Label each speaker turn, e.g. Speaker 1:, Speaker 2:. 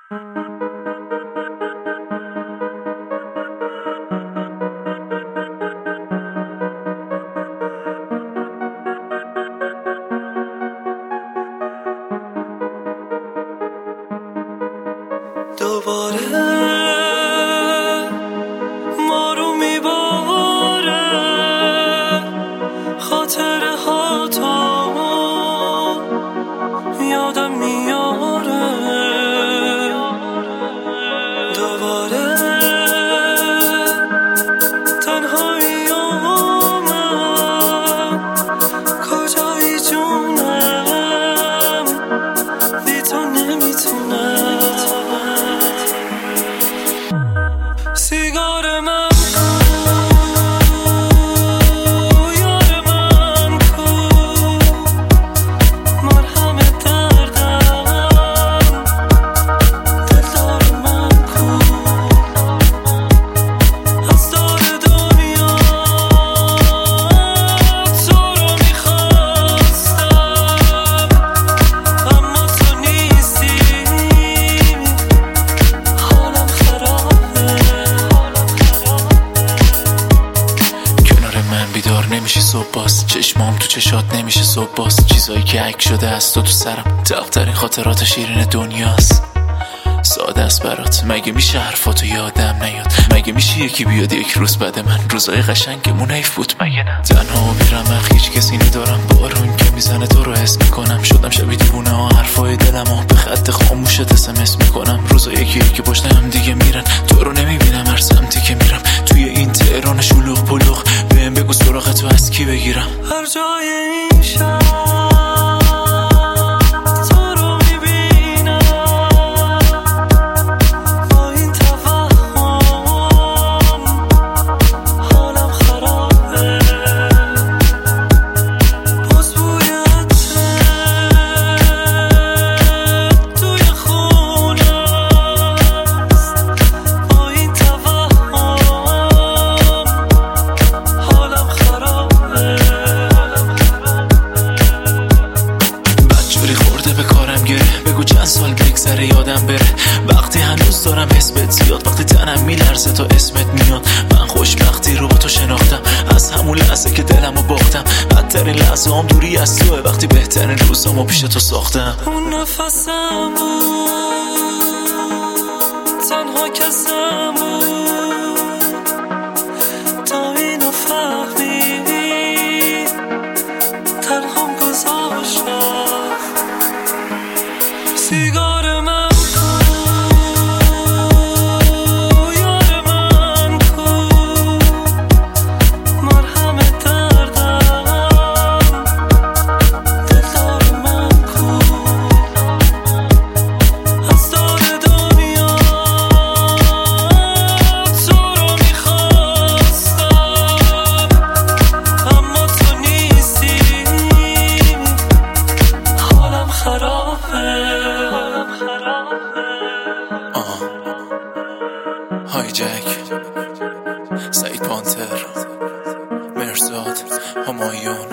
Speaker 1: دوباره ما رو میباره خاطره ها تا یادم میاره. دوباره تنهایی من کجایی جونم بی تو نمیتونم. سیگار من یار من کو مرهم دردم دلدار من کو از دور دنیا تو رو میخواستم اما تو نیستی حالم خرابه.
Speaker 2: بیدار نمیشه صبح باز چشمام تو چشات نمیشه صبح باز چیزایی که عکس شده از تو سرم تلخترین خاطرات شیرین دنیاست. ساده است برات مگه میشه حرفاتو یادم نیاد؟ مگه میشه یکی بیاد یک روز بعد من روزای قشنگمون حیف بود مگه نه؟ تنها و بی‌رمق هیچ کسی ندارم بارون که میزنه تو رو حس میکنم شدم شبیه دیوونه ها حرفای دلمو به خط خاموشت SMS میکنم روزا یکی که پشت هم دیگه میرن تو رو نمیبینم هر سمتی که میرم توی این تهران شلوغ پلوغ بهم بگو سراغ تو از کی بگیرم؟
Speaker 1: هر جای این شهر بگو چند سال بگذره یادم بره وقتی هنوز دارم حسبت زیاد وقتی تنم میلرزه تا اسمت میاد. من خوشبختی رو با تو شناختم از همون لحظه که دلمو باختم بدترین لحظه هم دوری از توه وقتی بهترین روزامو پیش تو ساختم. اون نفسم بود تنها کسم بود تا اینو فهمید تنهام گذاشتم. سیگار من کو یار من کو مرهم دردم دلدار من کو از دور دنیا تو رو میخواستم اما تو نیستی حالم خرابه.
Speaker 2: های جک سعید پانتر مرزاد همایون